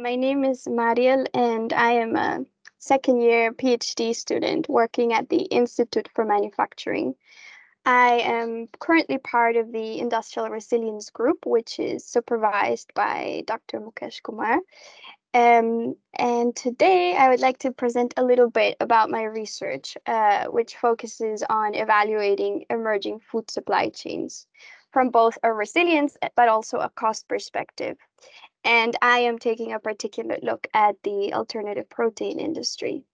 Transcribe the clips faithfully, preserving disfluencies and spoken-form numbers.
my name is Mariel, and I am a second year PhD student working at the Institute for Manufacturing. I am currently part of the Industrial Resilience Group, which is supervised by Doctor Mukesh Kumar. Um, and today I would like to present a little bit about my research, uh, which focuses on evaluating emerging food supply chains from both a resilience but also a cost perspective. And I am taking a particular look at the alternative protein industry.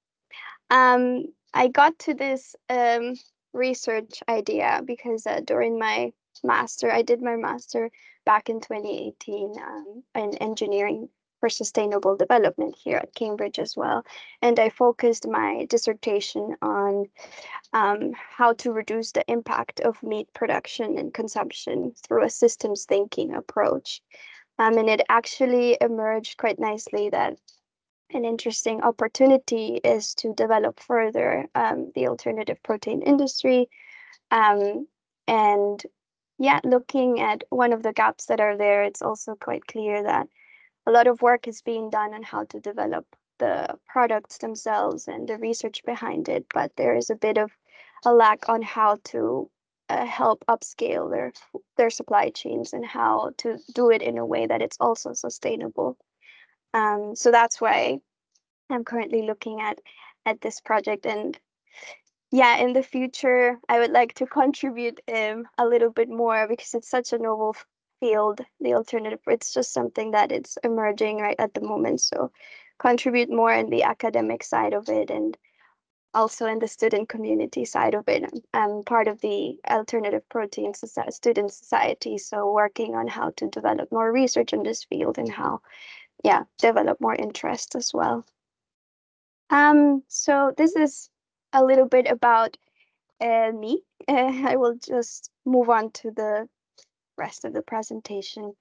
Um, I got to this um, research idea because uh, during my master, I did my master back in twenty eighteen um, in engineering for sustainable development here at Cambridge as well. And I focused my dissertation on um, how to reduce the impact of meat production and consumption through a systems thinking approach. Um, and it actually emerged quite nicely that an interesting opportunity is to develop further um, the alternative protein industry. Um, and yeah, looking at one of the gaps that are there, it's also quite clear that a lot of work is being done on how to develop the products themselves and the research behind it, but there is a bit of a lack on how to uh, help upscale their their supply chains and how to do it in a way that it's also sustainable. Um, so that's why I'm currently looking at at this project. And yeah, in the future, I would like to contribute um, a little bit more because it's such a novel field, the alternative. It's just something that it's emerging right at the moment. So contribute more in the academic side of it and also in the student community side of it. I'm part of the Alternative Protein Soci- Student Society, so working on how to develop more research in this field and how, yeah, develop more interest as well. Um, so this is a little bit about uh, me. Uh, I will just move on to the rest of the presentation.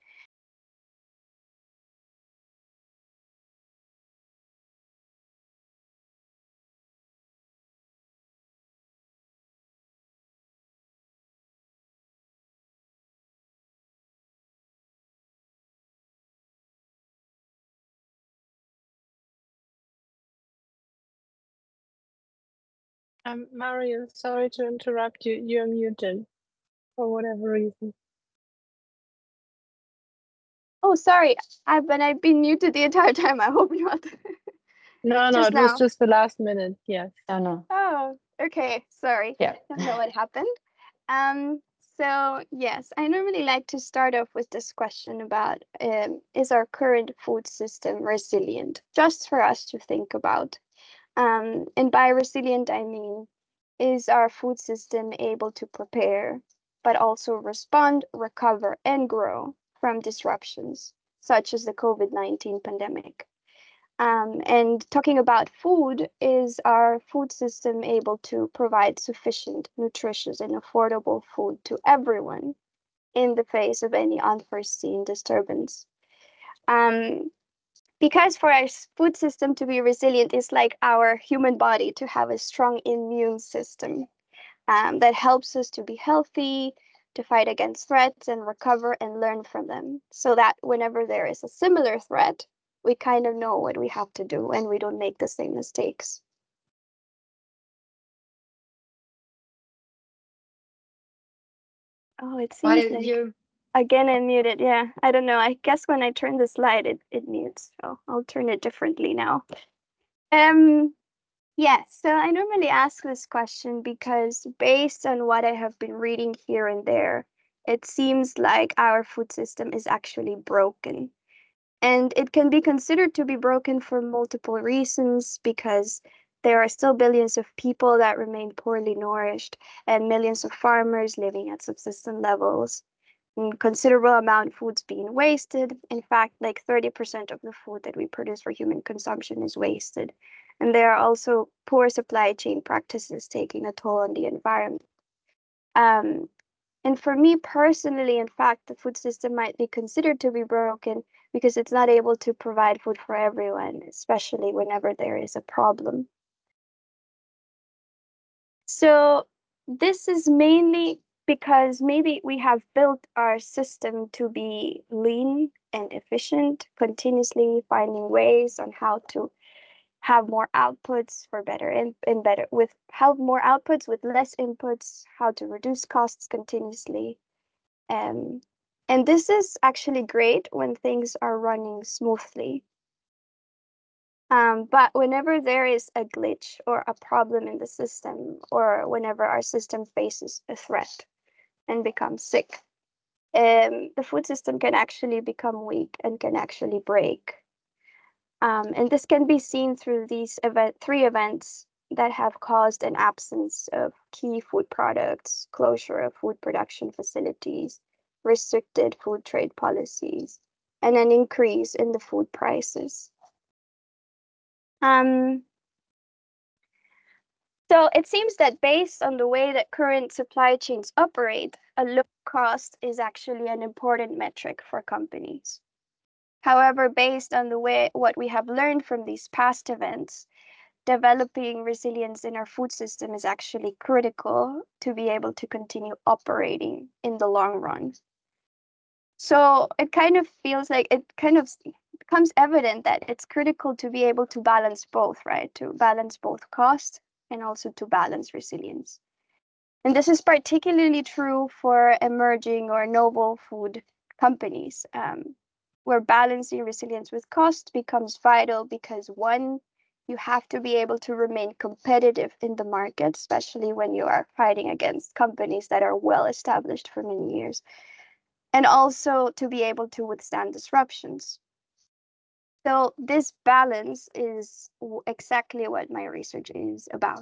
Um, Mario, sorry to interrupt you. You're muted for whatever reason. Oh, sorry, I've been I've been muted the entire time. I hope not. No, no, Just it was now. just the last minute. Yes. No, no. Oh, okay. Sorry. Yeah. Don't know what happened. Um, so yes, I normally like to start off with this question about um, is our current food system resilient? Just for us to think about. Um, and by resilient, I mean, is our food system able to prepare, but also respond, recover, and grow from disruptions, such as the COVID nineteen pandemic? Um, and talking about food, is our food system able to provide sufficient, nutritious, and affordable food to everyone in the face of any unforeseen disturbance? Um, because for our food system to be resilient is like our human body to have a strong immune system um, that helps us to be healthy, to fight against threats and recover and learn from them, so that whenever there is a similar threat, we kind of know what we have to do and we don't make the same mistakes. Oh, it Why seems did like you? again I'm muted. Yeah, I don't know. I guess when I turn the slide, it, it mutes. So I'll turn it differently now. Um, Yeah, so I normally ask this question because based on what I have been reading here and there, it seems like our food system is actually broken. And it can be considered to be broken for multiple reasons because there are still billions of people that remain poorly nourished and millions of farmers living at subsistence levels. And considerable amount of food's being wasted. In fact, like thirty percent of the food that we produce for human consumption is wasted. And there are also poor supply chain practices taking a toll on the environment. Um, and for me personally, in fact, the food system might be considered to be broken because it's not able to provide food for everyone, especially whenever there is a problem. So this is mainly because maybe we have built our system to be lean and efficient, continuously finding ways on how to have more outputs for better and, and better with have more outputs with less inputs, how to reduce costs continuously. Um, and this is actually great when things are running smoothly. Um, but whenever there is a glitch or a problem in the system, or whenever our system faces a threat and becomes sick, um, the food system can actually become weak and can actually break. Um, and this can be seen through these event, three events that have caused an absence of key food products, closure of food production facilities, restricted food trade policies, and an increase in the food prices. Um, so it seems that based on the way that current supply chains operate, a low cost is actually an important metric for companies. However, based on the way what we have learned from these past events, developing resilience in our food system is actually critical to be able to continue operating in the long run. So it kind of feels like it kind of becomes evident that it's critical to be able to balance both, right? To balance both cost and also to balance resilience. And this is particularly true for emerging or novel food companies, um, where balancing resilience with cost becomes vital because one, you have to be able to remain competitive in the market, especially when you are fighting against companies that are well established for many years, and also to be able to withstand disruptions. So this balance is exactly what my research is about.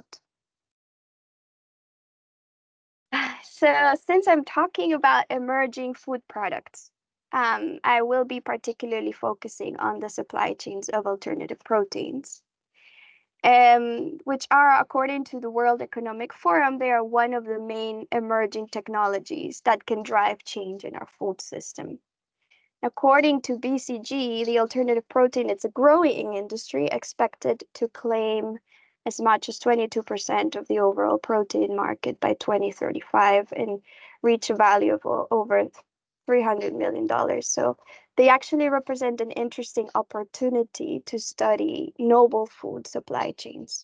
So since I'm talking about emerging food products, um, I will be particularly focusing on the supply chains of alternative proteins, um, which are, according to the World Economic Forum, they are one of the main emerging technologies that can drive change in our food system. According to B C G, the alternative protein, it's a growing industry expected to claim as much as twenty-two percent of the overall protein market by twenty thirty-five and reach a value of over three hundred million dollars. So they actually represent an interesting opportunity to study noble food supply chains.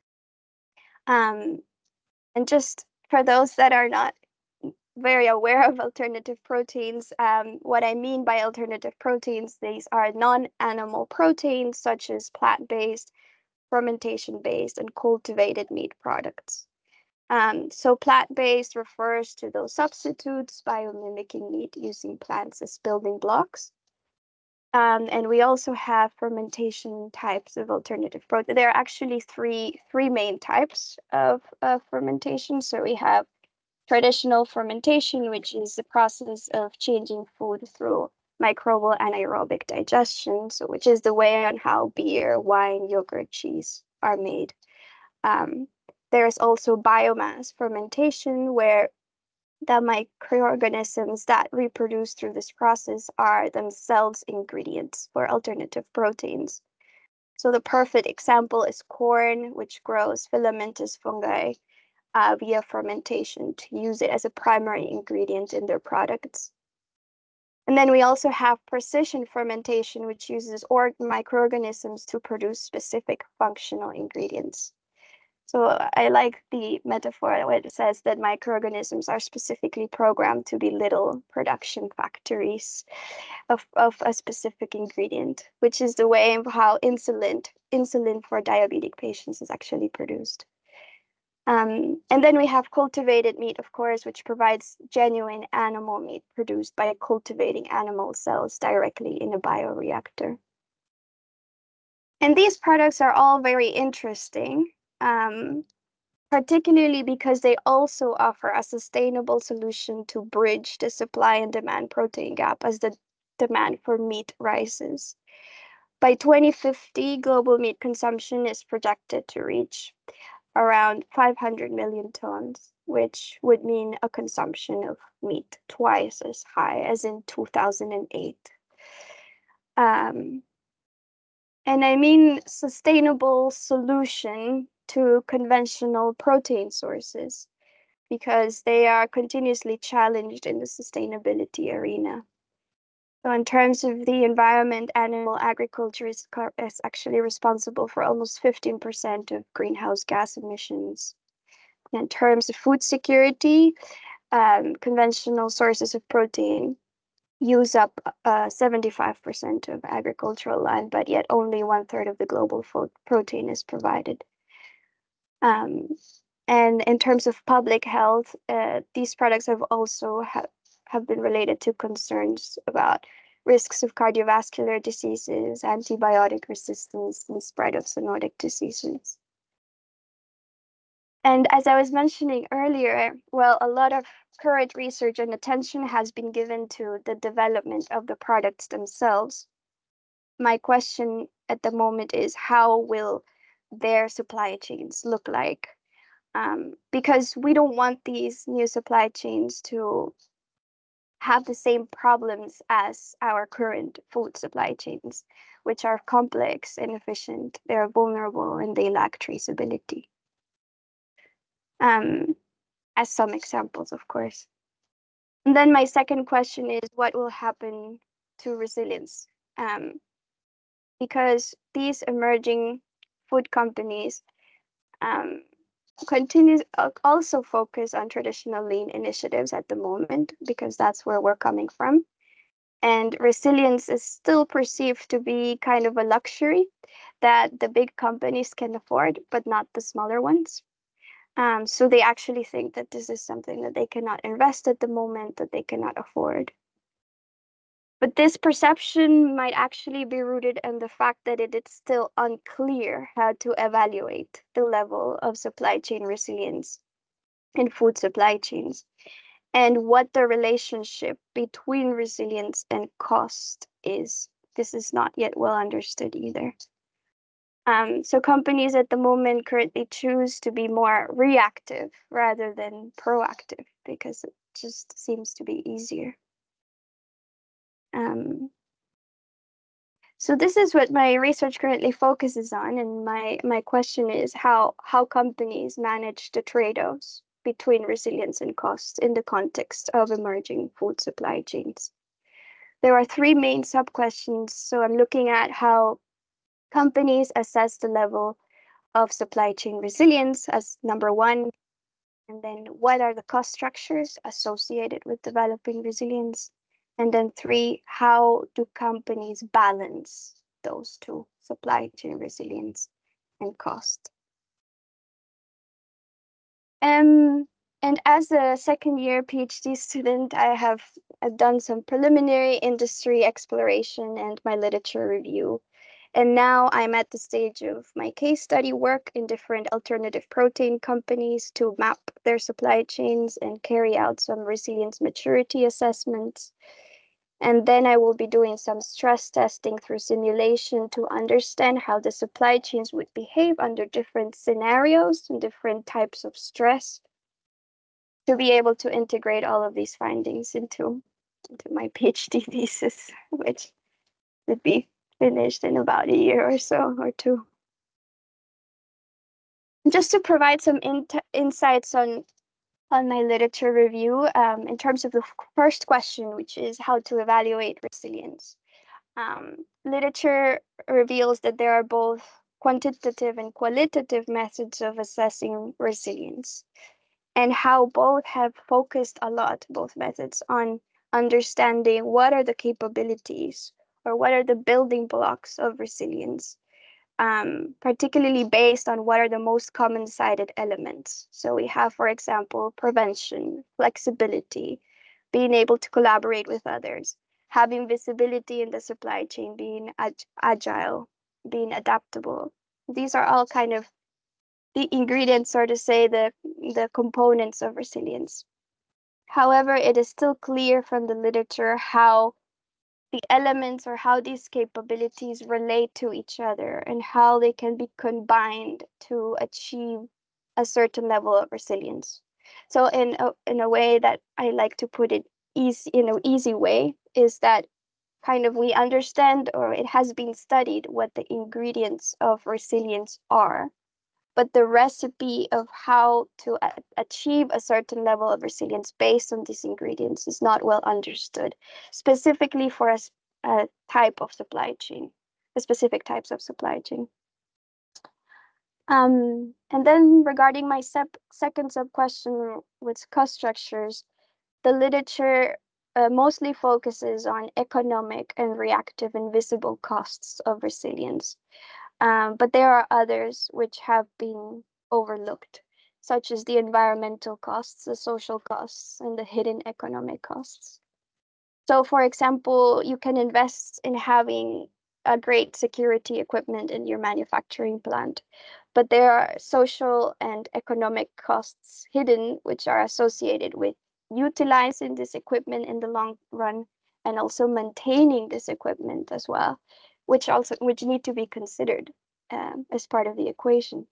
Um, and just for those that are not very aware of alternative proteins. Um, what I mean by alternative proteins, these are non-animal proteins such as plant-based, fermentation-based, and cultivated meat products. Um, so plant-based refers to those substitutes biomimicking meat using plants as building blocks. Um, and we also have fermentation types of alternative protein. There are actually three three main types of, of fermentation. So we have traditional fermentation, which is the process of changing food through microbial anaerobic digestion, so which is the way on how beer, wine, yogurt, cheese are made. Um, there is also biomass fermentation, where the microorganisms that reproduce through this process are themselves ingredients for alternative proteins. So the perfect example is corn, which grows filamentous fungi uh, via fermentation to use it as a primary ingredient in their products. And then we also have precision fermentation, which uses or microorganisms to produce specific functional ingredients. So I like the metaphor where it says that microorganisms are specifically programmed to be little production factories of, of a specific ingredient, which is the way of how insulin, insulin for diabetic patients is actually produced. Um, and then we have cultivated meat, of course, which provides genuine animal meat produced by cultivating animal cells directly in a bioreactor. And these products are all very interesting, um, particularly because they also offer a sustainable solution to bridge the supply and demand protein gap as the demand for meat rises. By twenty fifty, global meat consumption is projected to reach around five hundred million tons, which would mean a consumption of meat twice as high as in two thousand eight. Um, and I mean sustainable solution to conventional protein sources because they are continuously challenged in the sustainability arena. So in terms of the environment, animal agriculture is, is actually responsible for almost fifteen percent of greenhouse gas emissions. In terms of food security, um, conventional sources of protein use up uh, seventy-five percent of agricultural land, but yet only one third of the global protein is provided. Um, and in terms of public health, uh, these products have also ha have been related to concerns about risks of cardiovascular diseases, antibiotic resistance, and spread of zoonotic diseases. And as I was mentioning earlier, well, a lot of current research and attention has been given to the development of the products themselves. My question at the moment is, how will their supply chains look like? Um, because we don't want these new supply chains to have the same problems as our current food supply chains, which are complex, inefficient, they're vulnerable, and they lack traceability. Um, as some examples, of course. And then my second question is, what will happen to resilience? Um, because these emerging food companies um, continue also focus on traditional lean initiatives at the moment, because that's where we're coming from. And resilience is still perceived to be kind of a luxury that the big companies can afford, but not the smaller ones. Um, so they actually think that this is something that they cannot invest at the moment, that they cannot afford. But this perception might actually be rooted in the fact that it is still unclear how to evaluate the level of supply chain resilience in food supply chains and what the relationship between resilience and cost is. This is not yet well understood either. Um, so companies at the moment currently choose to be more reactive rather than proactive because it just seems to be easier. Um, so this is what my research currently focuses on, and my, my question is how, how companies manage the trade-offs between resilience and cost in the context of emerging food supply chains. There are three main sub-questions. So I'm looking at how companies assess the level of supply chain resilience as number one, and then what are the cost structures associated with developing resilience? And then three, how do companies balance those two, supply chain resilience and cost? Um, and as a second year PhD student, I have I've done some preliminary industry exploration and my literature review. And now I'm at the stage of my case study work in different alternative protein companies to map their supply chains and carry out some resilience maturity assessments. And then I will be doing some stress testing through simulation to understand how the supply chains would behave under different scenarios and different types of stress to be able to integrate all of these findings into, into my PhD thesis, which would be finished in about a year or so or two. Just to provide some in insights on on my literature review, um, in terms of the first question, which is how to evaluate resilience. Um, literature reveals that there are both quantitative and qualitative methods of assessing resilience, and how both have focused a lot, both methods, on understanding what are the capabilities or what are the building blocks of resilience, um, particularly based on what are the most common cited elements. So we have, for example, prevention, flexibility, being able to collaborate with others, having visibility in the supply chain, being ag agile, being adaptable. These are all kind of the ingredients, or to say the, the components of resilience. However, it is still clear from the literature how the elements or how these capabilities relate to each other and how they can be combined to achieve a certain level of resilience. So in a, in a way that I like to put it easy, in an easy way, is that kind of we understand, or it has been studied, what the ingredients of resilience are. but the recipe of how to a achieve a certain level of resilience based on these ingredients is not well understood, specifically for a, a type of supply chain, the specific types of supply chain. Um, and then regarding my sep second sub-question with cost structures, the literature uh, mostly focuses on economic and reactive and visible costs of resilience. Um, but there are others which have been overlooked, such as the environmental costs, the social costs, and the hidden economic costs. So, for example, you can invest in having a great security equipment in your manufacturing plant, but there are social and economic costs hidden, which are associated with utilizing this equipment in the long run and also maintaining this equipment as well, which also which need to be considered um, as part of the equation.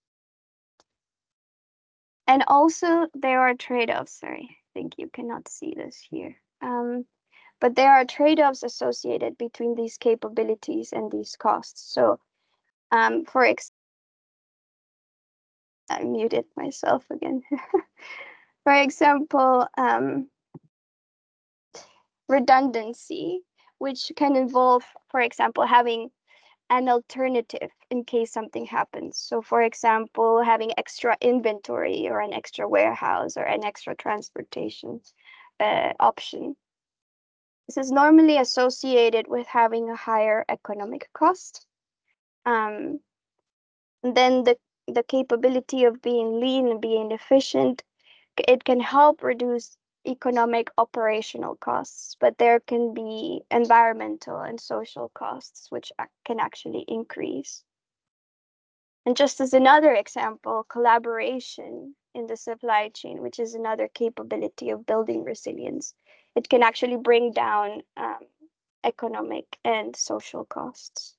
And also there are trade-offs. Sorry, I think you cannot see this here. Um, but there are trade-offs associated between these capabilities and these costs. So um, for example, I muted myself again. For example, um, redundancy, which can involve, for example, having an alternative in case something happens. So for example, having extra inventory or an extra warehouse or an extra transportation uh, option. This is normally associated with having a higher economic cost. Um, and then the, the capability of being lean and being efficient, it can help reduce economic operational costs, but there can be environmental and social costs, which can actually increase. And just as another example, collaboration in the supply chain, which is another capability of building resilience, it can actually bring down um, economic and social costs.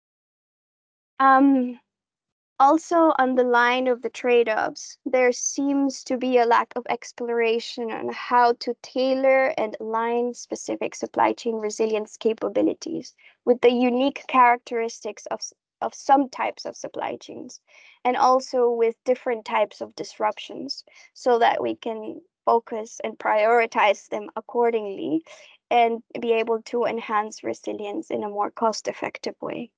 Um, Also, on the line of the trade-offs, there seems to be a lack of exploration on how to tailor and align specific supply chain resilience capabilities with the unique characteristics of, of some types of supply chains, and also with different types of disruptions, so that we can focus and prioritize them accordingly and be able to enhance resilience in a more cost-effective way.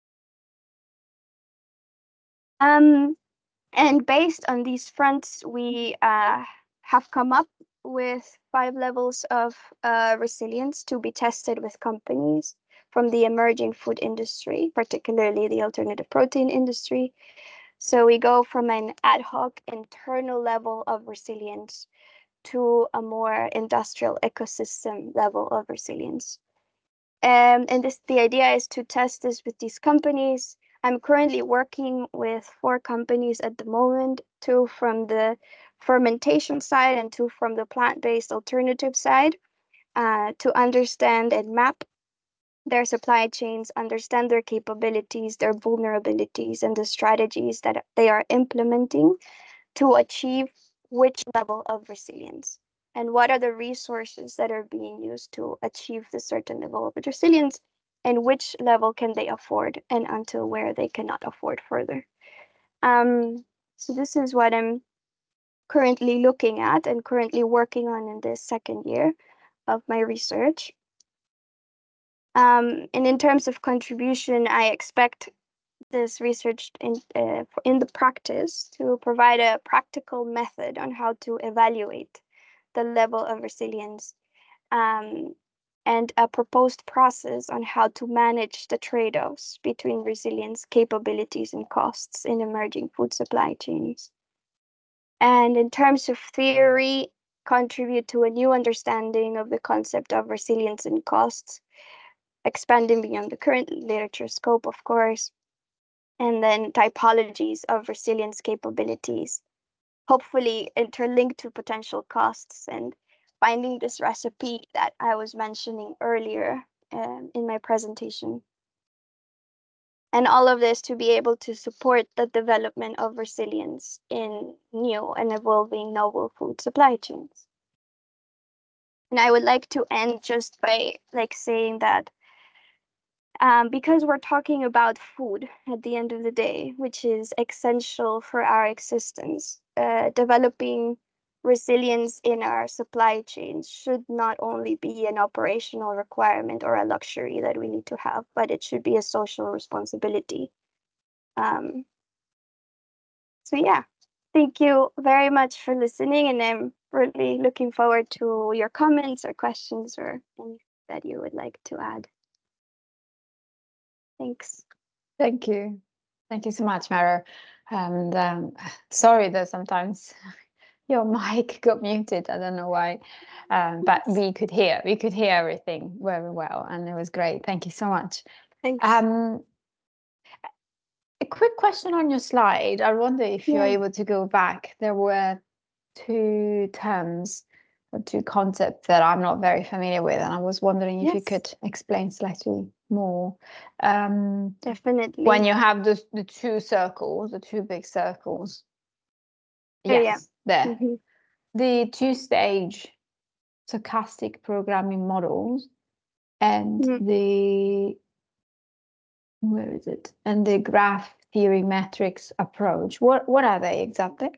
Um, And based on these fronts, we uh, have come up with five levels of uh, resilience to be tested with companies from the emerging food industry, particularly the alternative protein industry. So we go from an ad hoc internal level of resilience to a more industrial ecosystem level of resilience. Um, and this, the idea is to test this with these companies. I'm currently working with four companies at the moment, two from the fermentation side and two from the plant-based alternative side, uh, to understand and map their supply chains, understand their capabilities, their vulnerabilities, and the strategies that they are implementing to achieve which level of resilience, and what are the resources that are being used to achieve the certain level of resilience, and which level can they afford and until where they cannot afford further. Um, so this is what I'm currently looking at and currently working on in this second year of my research. Um, and in terms of contribution, I expect this research in, uh, in the practice to provide a practical method on how to evaluate the level of resilience, um, and a proposed process on how to manage the trade-offs between resilience capabilities and costs in emerging food supply chains. And in terms of theory, contribute to a new understanding of the concept of resilience and costs, expanding beyond the current literature scope, of course, and then typologies of resilience capabilities, hopefully interlinked to potential costs, and finding this recipe that I was mentioning earlier um, in my presentation. And all of this to be able to support the development of resilience in new and evolving novel food supply chains. And I would like to end just by like saying that um, because we're talking about food at the end of the day, which is essential for our existence. Uh, developing resilience in our supply chains should not only be an operational requirement or a luxury that we need to have, but it should be a social responsibility. Um, so yeah, thank you very much for listening, and I'm really looking forward to your comments or questions or anything that you would like to add. Thanks. Thank you. Thank you so much, Mara. And um, sorry that sometimes your mic got muted. I don't know why, um, but we could hear we could hear everything very well, and it was great. Thank you so much. Thanks. Um, a quick question on your slide. I wonder if you're Yeah. able to go back. There were two terms or two concepts that I'm not very familiar with, and I was wondering if you Yes. could explain slightly more. Um, Definitely. when you have the the two circles, the two big circles. Oh, yeah. Yes, there. Mhm. The two-stage stochastic programming models and Mhm. the where is it? And the graph theory metrics approach. What what are they exactly?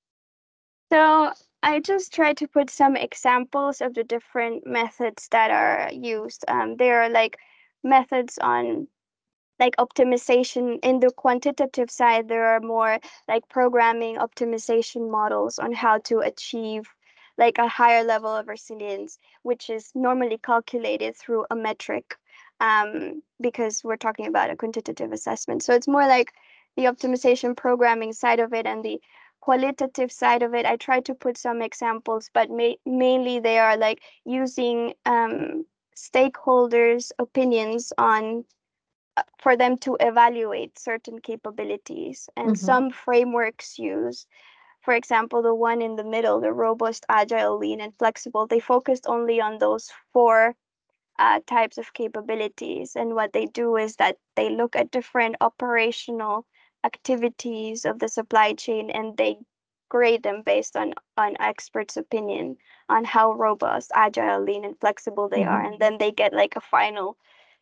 So I just try to put some examples of the different methods that are used. Um, there are like methods on like optimization in the quantitative side. There are more like programming optimization models on how to achieve like a higher level of resilience, which is normally calculated through a metric, um, because we're talking about a quantitative assessment. So it's more like the optimization programming side of it, and the qualitative side of it. I try to put some examples, but ma- mainly they are like using um, stakeholders' opinions on for them to evaluate certain capabilities. And Mhm. some frameworks use, for example, the one in the middle, the robust, agile, lean, and flexible, they focused only on those four uh, types of capabilities. And what they do is that they look at different operational activities of the supply chain, and they grade them based on on experts' opinion on how robust, agile, lean, and flexible they are. Mhm. And then they get like a final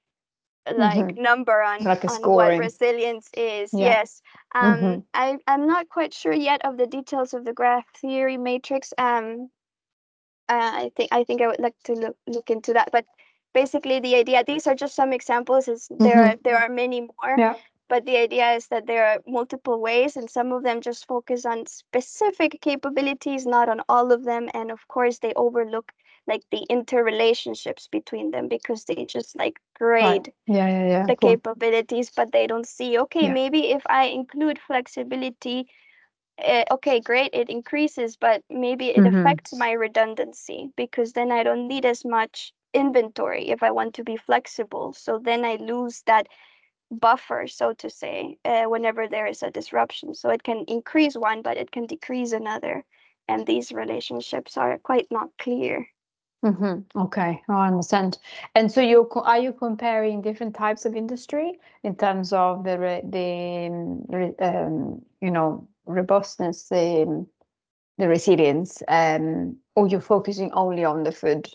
like Mhm. number on Like a on what scoring. resilience is. Yeah. Yes. Um, Mhm. I I'm not quite sure yet of the details of the graph theory matrix. Um, uh, I think I think I would like to look look into that. But basically, the idea, these are just some examples. Is there are Mhm. there are many more. Yeah. But the idea is that there are multiple ways, and some of them just focus on specific capabilities, not on all of them. And of course, they overlook like the interrelationships between them because they just like Right. grade Yeah. Yeah. Yeah. the Cool. capabilities, but they don't see, okay, Yeah. maybe if I include flexibility, uh, okay, great, it increases, but maybe it Mhm. affects my redundancy because then I don't need as much inventory if I want to be flexible. So then I lose that buffer, so to say, uh, whenever there is a disruption. So it can increase one, but it can decrease another. And these relationships are quite not clear. Mm-hmm. Okay, I understand. And so you co- are you comparing different types of industry in terms of the re, the um, re, um, you know robustness, the um, the resilience, um, or you're focusing only on the food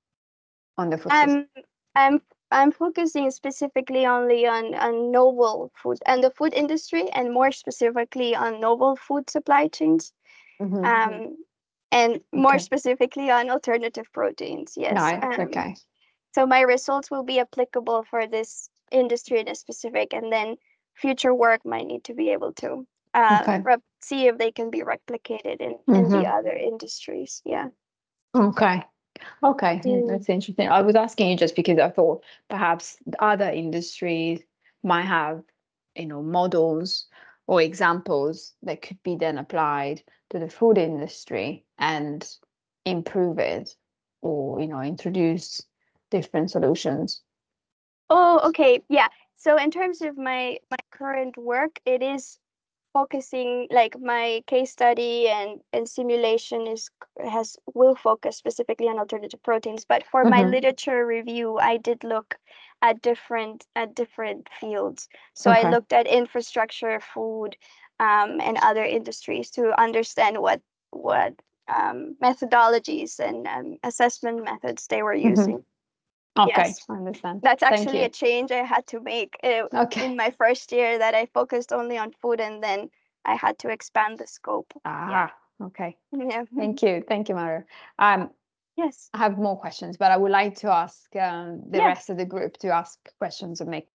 on the food system? I'm I'm I'm focusing specifically only on, on novel food and the food industry, and more specifically on novel food supply chains, Mm-hmm. um, and more Okay, specifically on alternative proteins. Yes. nice. Um, Okay, so my results will be applicable for this industry in a specific, and then future work might need to be able to uh, okay. rep- see if they can be replicated in, in the Mm-hmm. other industries. Yeah. Okay. Okay, mm, Mm. that's interesting. I was asking you just because I thought perhaps the other industries might have, you know, models or examples that could be then applied to the food industry and improve it or, you know, introduce different solutions. Oh, okay. Yeah. So in terms of my my current work, it is focusing like my case study and and simulation is has will focus specifically on alternative proteins. But for my Mm-hmm. literature review, I did look at different at different fields. So I Okay. looked at infrastructure, food, um, and other industries to understand what what um, methodologies and um, assessment methods they were Mm-hmm. using. Okay, Yes. I understand. That's Thank actually you. a change I had to make uh, Okay. in my first year, that I focused only on food, and then I had to expand the scope. Ah, okay. Yeah. Thank you. Thank you, Mario. Um, Yes. I have more questions, but I would like to ask um, the Yeah. rest of the group to ask questions and make.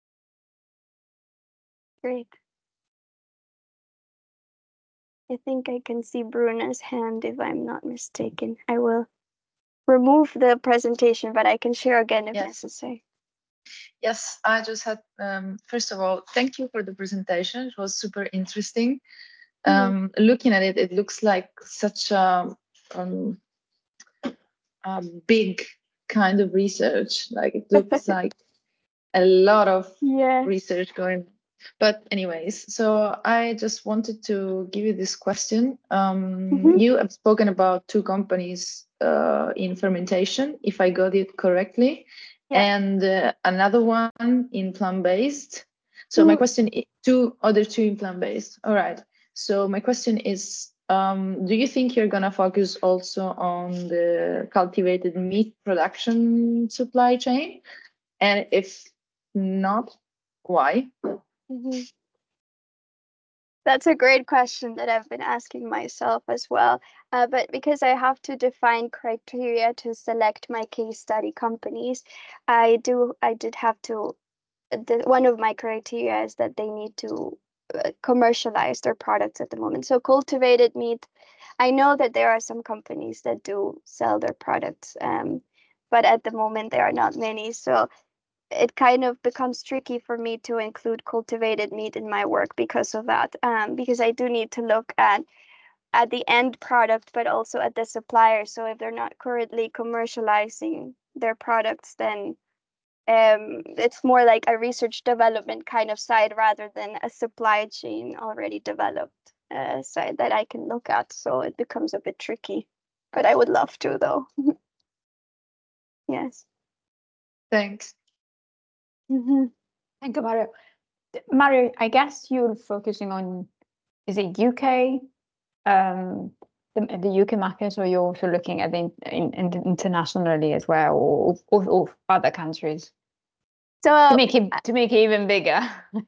Great. I think I can see Bruna's hand, if I'm not mistaken. I will remove the presentation, but I can share again if Yes. necessary. Yes, I just had, um, first of all, thank you for the presentation. It was super interesting. Mhm. Um, looking at it, it looks like such a, um, a big kind of research. Like it looks like a lot of Yeah. research going. But anyways, so I just wanted to give you this question. Um, Mhm. You have spoken about two companies uh, in fermentation, if I got it correctly, Yeah. and uh, another one in plant-based. So my Mhm. question is two other two in plant-based. All right. So my question is, um, do you think you're gonna focus also on the cultivated meat production supply chain? And if not, why? Mhm. That's a great question that I've been asking myself as well. Uh, but because I have to define criteria to select my case study companies, I do I did have to. The, one of my criteria is that they need to uh, commercialize their products at the moment. So cultivated meat, I know that there are some companies that do sell their products, um, but at the moment there are not many. So it kind of becomes tricky for me to include cultivated meat in my work because of that, um, because I do need to look at at the end product, but also at the supplier. So if they're not currently commercializing their products, then um, it's more like a research development kind of side rather than a supply chain already developed uh, side that I can look at. So it becomes a bit tricky, but I would love to, though. Yes. Thanks. Mm-hmm. Thank you, Mario. Mario, I guess you're focusing on, is it U K, um, the, the U K market, or you're also looking at the in, in, internationally as well, or, or, or other countries So to make it to make it even bigger?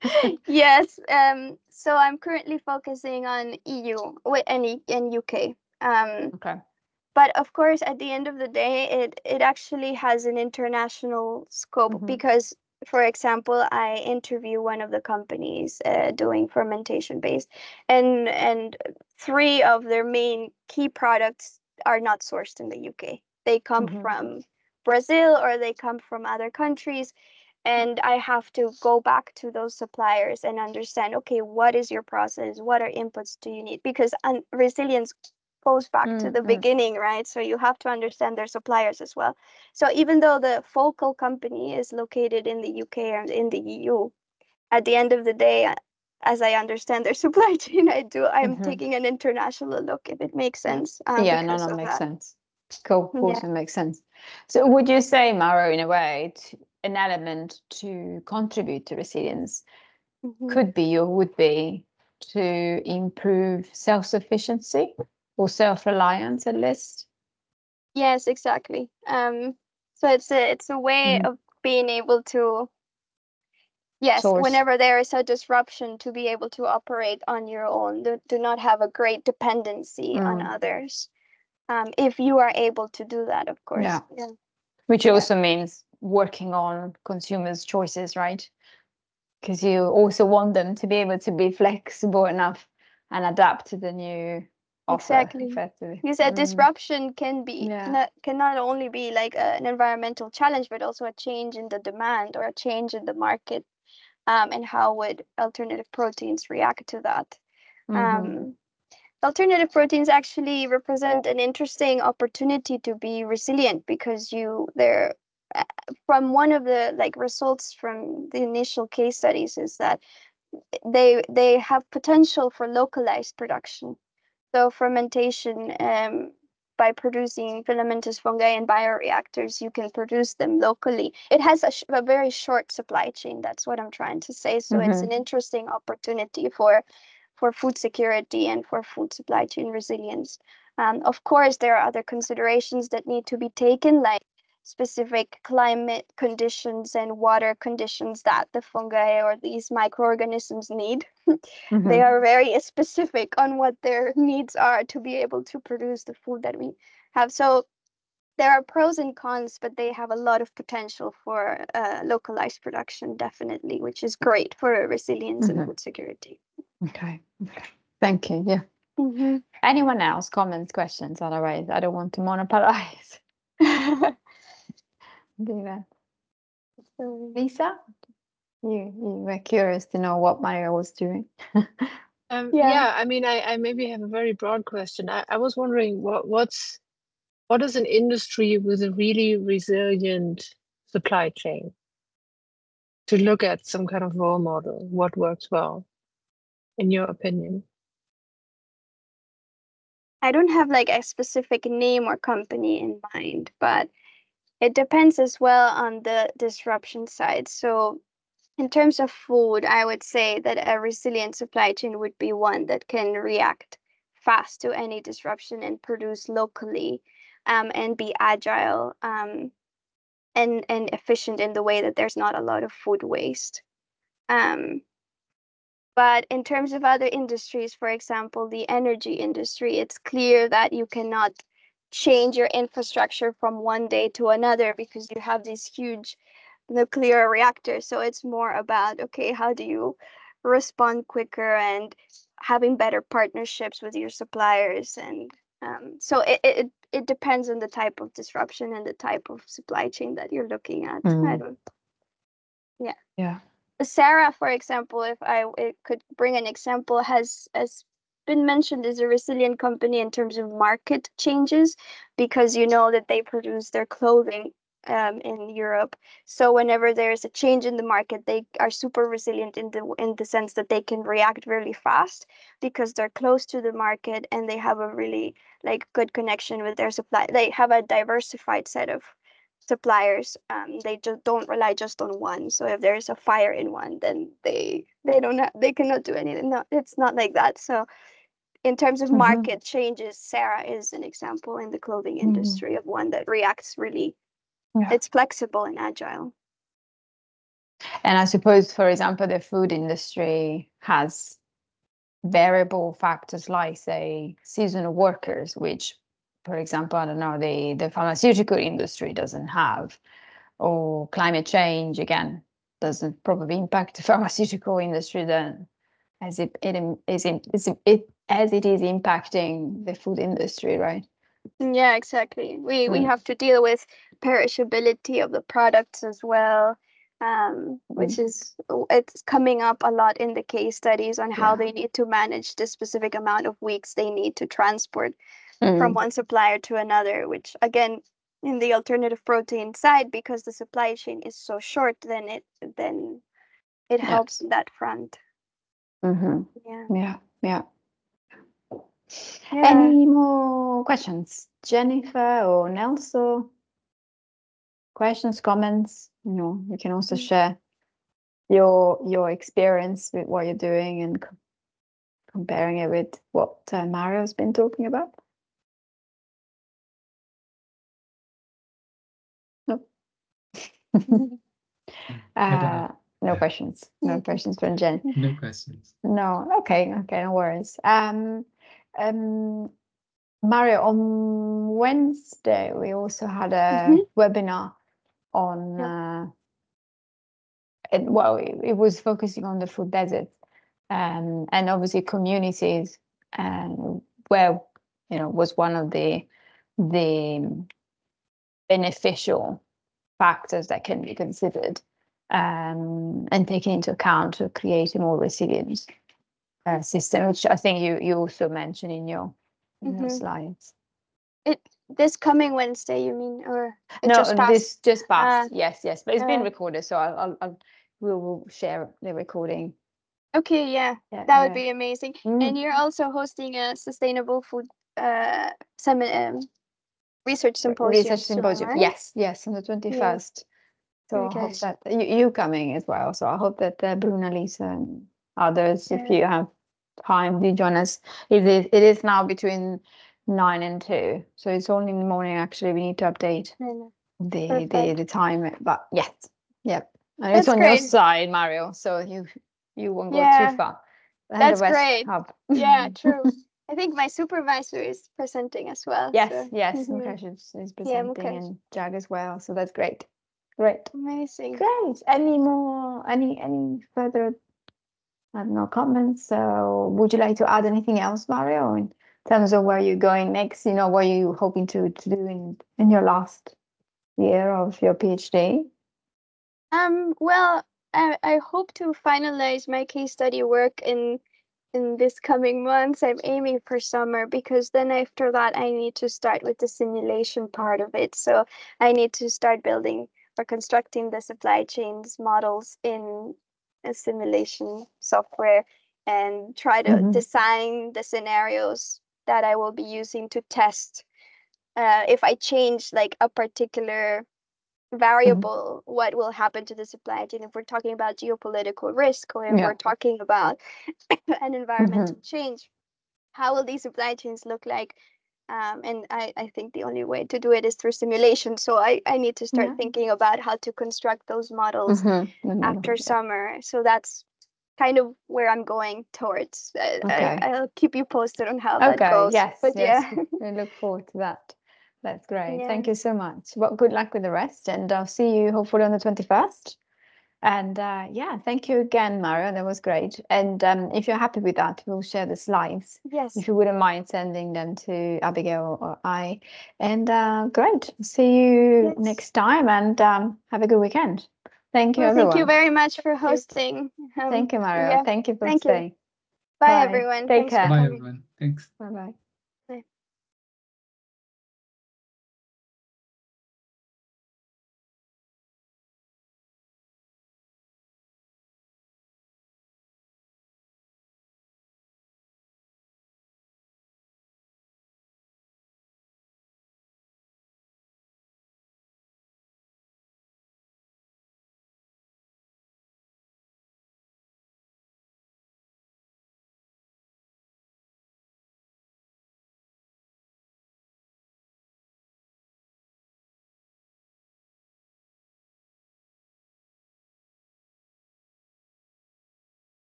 yes, um, so I'm currently focusing on E U with any in U K. Um, Okay. but of course, at the end of the day, it it actually has an international scope Mhm. because, for example, I interview one of the companies uh, doing fermentation based, and and three of their main key products are not sourced in the U K. They come Mhm. from Brazil or they come from other countries, and I have to go back to those suppliers and understand, okay, what is your process? What are inputs do you need? Because un- resilience goes back to the Mm-hmm. beginning, right? So you have to understand their suppliers as well. So even though the focal company is located in the U K and in the E U, at the end of the day, as I understand their supply chain, I do. I'm Mm-hmm. taking an international look, if it makes sense. Um, Yeah, no, because no, of makes that. sense. Cool, cool, Yeah. so it makes sense. So would you say, Mauro, in a way, t- an element to contribute to resilience Mhm. could be or would be to improve self-sufficiency or self-reliance at least? Yes, exactly. Um, so it's a it's a way Mhm. of being able to, yes, Source. whenever there is a disruption, to be able to operate on your own, do, do not have a great dependency on Mm. others. Um, if you are able to do that, of course. Yeah. Yeah. Which Yeah. also means working on consumers' choices, right? Because you also want them to be able to be flexible enough and adapt to the new offer. Exactly. Effectively. Because a Mm. disruption can be Yeah. cannot can not only be like a, an environmental challenge, but also a change in the demand or a change in the market. Um, and how would alternative proteins react to that? Mhm. Um, alternative proteins actually represent an interesting opportunity to be resilient because you they're uh, from one of the like results from the initial case studies is that they they have potential for localized production. So fermentation, um, by producing filamentous fungi in bioreactors, you can produce them locally. It has a, sh- a very short supply chain. That's what I'm trying to say. So it's an Mhm. interesting opportunity for for food security and for food supply chain resilience. Um, of course, there are other considerations that need to be taken, like specific climate conditions and water conditions that the fungi or these microorganisms need. Mhm. They are very specific on what their needs are to be able to produce the food that we have. So there are pros and cons, but they have a lot of potential for uh, localized production, definitely, which is great for resilience Mhm. and food security. Okay. Okay. Thank you. Yeah. Mhm. Anyone else? Comments, questions? Otherwise, I don't want to monopolize. Do that. So, Lisa, you you were curious to know what Mario was doing. Um, Yeah. yeah, I mean, I, I maybe have a very broad question. I, I was wondering what what's what is an industry with a really resilient supply chain? To look at some kind of role model, what works well, in your opinion? I don't have like a specific name or company in mind, but it depends as well on the disruption side. So in terms of food, I would say that a resilient supply chain would be one that can react fast to any disruption and produce locally, um, and be agile, um, and, and efficient in the way that there's not a lot of food waste. Um, but in terms of other industries, for example, the energy industry, it's clear that you cannot change your infrastructure from one day to another because you have these huge nuclear reactors. So it's more about, okay, how do you respond quicker and having better partnerships with your suppliers? And um, so it, it it depends on the type of disruption and the type of supply chain that you're looking at. I Mm. don't, yeah. Yeah. Sarah, for example, if I it could bring an example, has has been mentioned as a resilient company in terms of market changes, because you know that they produce their clothing um, in Europe. So whenever there's a change in the market, they are super resilient in the in the sense that they can react really fast because they're close to the market and they have a really like good connection with their supply. They have a diversified set of suppliers. Um, they just don't rely just on one. So if there's a fire in one, then they they don't have, they cannot do anything. No, it's not like that. So in terms of Mhm. market changes, Sarah is an example in the clothing Mhm. industry of one that reacts really. Yeah. It's flexible and agile. And I suppose, for example, the food industry has variable factors like, say, seasonal workers, which, for example, I don't know, the, the pharmaceutical industry doesn't have, or climate change, again, doesn't probably impact the pharmaceutical industry then as it, it is in, is it as it is impacting the food industry, right? Yeah, exactly. We we Mm. have to deal with perishability of the products as well, um, which is it's coming up a lot in the case studies on how Yeah. they need to manage the specific amount of weeks they need to transport Mm. from one supplier to another, which again, in the alternative protein side, because the supply chain is so short, then it then it Yeah. helps that front. Mhm. Yeah. Yeah, yeah. Yeah. Any more questions? Jennifer or Nelson? Questions, comments? You know, you can also Mm. share your your experience with what you're doing and co- comparing it with what uh, Mario's been talking about. No. uh, no questions. No questions from Jen. No questions. No. Okay. Okay. No worries. Um. Um. Mario, on Wednesday we also had a Mhm. webinar on. Uh, it, well, it, it was focusing on the food desert, um, and obviously communities, and where you know was one of the the beneficial factors that can be considered, um, and taken into account to create a more resilient uh, system, which I think you you also mentioned in your in your Mhm. slides. It this coming Wednesday, you mean, or it No, just passed? this just passed. Uh, yes, yes, but it's been uh, recorded, so I'll, I'll, I'll we will share the recording. Okay, yeah, Yeah, that would yeah. be amazing. Mm. And you're also hosting a sustainable food uh summit, um, research symposium. Research soon, symposium. right? Yes, yes, on the twenty-first. So I Okay. hope that you, you coming as well. So I hope that uh, Bruna, Lisa, and others, if Yeah. you have time, do join us. It is, it is now between nine and two, so it's only in the morning. Actually, we need to update. And the the Perfect. the time. But yes, yep. And That's it's on your great. side, Mario, so you you won't go Yeah, too far. And that's the West great. Hub. Yeah, true. I think my supervisor is presenting as well. Yes, so- yes, Mhm. Mukesh is, is Yeah, presenting Mukesh. and Jag as well. So that's great. Great. Amazing. Great. Any more any any further I don't know comments? So would you like to add anything else, Mario, in terms of where you're going next? You know, what are you hoping to, to do in, in your last year of your PhD? Um, well, I, I hope to finalize my case study work in in this coming months. I'm aiming for summer because then after that I need to start with the simulation part of it. So I need to start building or constructing the supply chains models in a simulation software and try to Mhm. design the scenarios that I will be using to test uh, if I change like a particular variable, what will happen to the supply chain if we're talking about geopolitical risk or if Yeah. we're talking about an environmental change. How will these supply chains look like? Um, and I, I think the only way to do it is through simulation. So I, I need to start Yeah. thinking about how to construct those models Mhm. Mhm. after Yeah. summer. So that's kind of where I'm going towards. I, Okay. I, I'll keep you posted on how that Okay. goes. Yes. But Yes. yeah. We look forward to that. That's great. Yeah. Thank you so much. Well, good luck with the rest, and I'll see you hopefully on the twenty-first. And uh, yeah, thank you again, Mario. That was great. And um, if you're happy with that, we'll share the slides. Yes. If you wouldn't mind sending them to Abigail or I. And uh, great. See you Yes. next time, and um, have a good weekend. Thank you, Well, everyone. thank you very much for you. hosting. Um, Thank you, Mario. yeah. Thank you for Thank you. staying. Bye, Bye. everyone. Take Thanks for care. Bye, coming. everyone. Thanks. Bye bye.